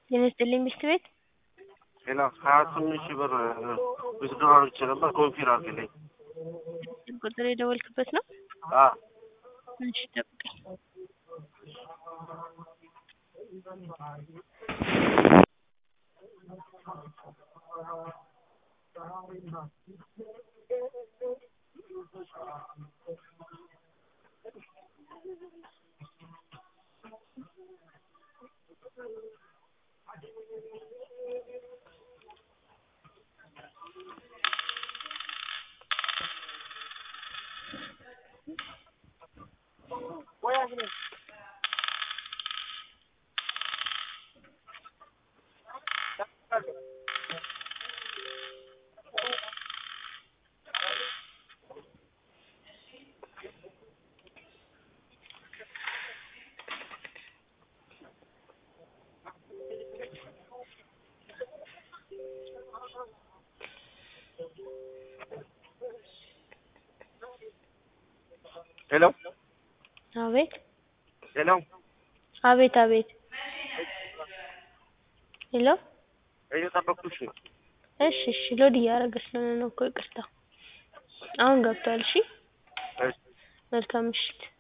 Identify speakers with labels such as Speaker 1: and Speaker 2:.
Speaker 1: የነስጥልኝ ሚስት ቤት
Speaker 2: ሌላ 28 ሺህ ብር withdraw አድርጌ ነበር ኮንፊርም አድርግልኝ።
Speaker 1: ቁጥር የደወልክበት ነው?
Speaker 2: አዎ
Speaker 1: እሺ ጠብቀኝ።
Speaker 2: ሄሎ
Speaker 1: አቤት
Speaker 2: ሄሎ
Speaker 1: አቤት አቤት ሄሎ
Speaker 2: እየጠበቅኩሽ ነው።
Speaker 1: እሺ እሺ ሎድ እያደረገ ስለሆነ ነው እኮ ይቅርታ። አሁን ገብቷል። እሺ
Speaker 2: እሺ
Speaker 1: መልካም ምሽት።